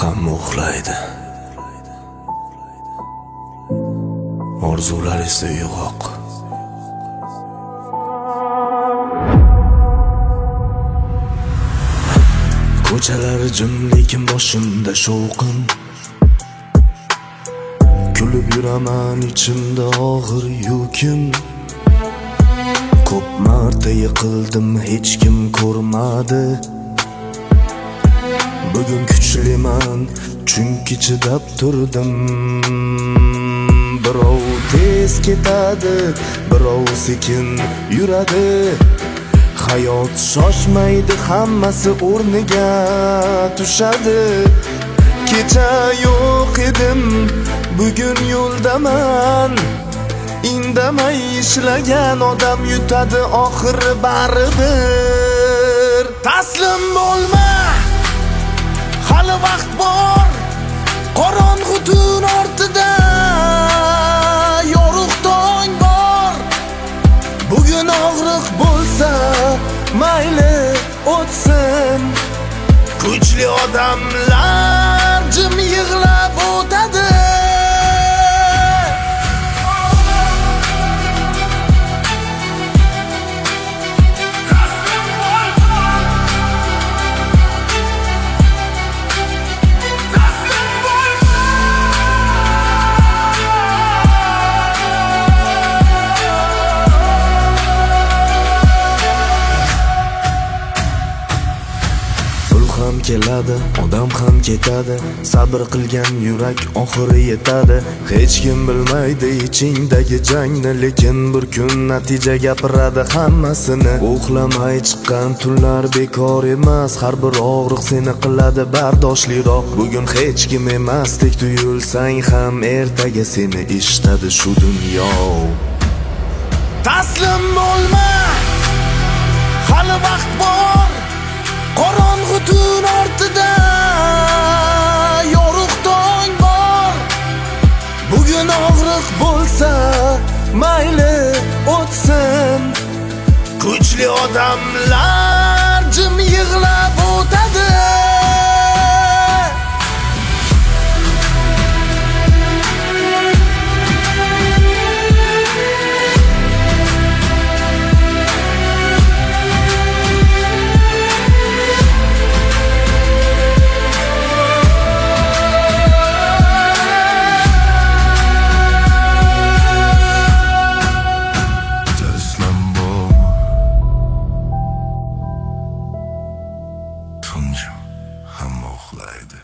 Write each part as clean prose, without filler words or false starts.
hamma uxlaydi. Orzular esa uyg'oq. Ko'chalar jim, lekin boshimda shovqin. Kulib yuraman, ichimda og'ir yukim. Ko'p marta yiqildim, hech kim ko'rmadi. Bugun kuchliman, chunki chidab turdim. Birov tez ketadi, birov sekin yuradi. Hayot shoshmaydi, hammasi o'rniga tushadi. Kecha yo'q edim, bugun yo'ldaman. Indamay ishlagan odam yutadi oxiri baribir. Taslim bo'lma, hali vaqt bor. Qorong'u tun ortida yorug' tong bor. Bugun og'riq bo'lsa mayli o'tsin. Kuchli odamlar jim yig'lab o'tadi. Ham keladi, odam ham ketadi. Sabr qilgan yurak oxiri yetadi. Hech kim bilmaydi ichingdagi jangni, lekin bir kun natija gapiradi hammasini. Uxlamay chiqqan tunlar bekor emas, har bir og'riq seni qiladi bardoshliroq. Bugun hech kim emasdek tuyulsang ham, ertaga seni eshitadi shu dunyo. Taslim bo'lma, hali vaqt bor. Qorong'u tun ortida yorug' tong bor. Bugun og'riq bo'lsa mayli o'tsin. Kuchli odamlar jim yig'lab o'tadi. Tunjim hamma uxlaydi.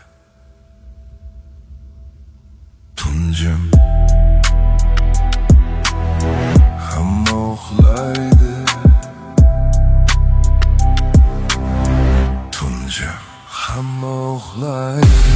Tunjim hamma uxlaydi. Tunjim hamma uxlaydi.